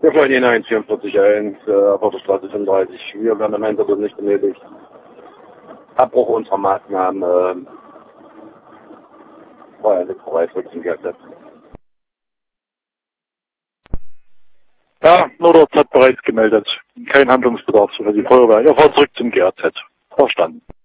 Wir fahren hinein, 44.1, Porterstraße 35. Wir werden am Einsatz nicht benötigt. Abbruch unserer Maßnahmen, war ja nicht bereit für den GAZ. Ja, Notarzt hat bereits gemeldet. Kein Handlungsbedarf für die Feuerwehr. Er fährt zurück zum GAZ. Verstanden.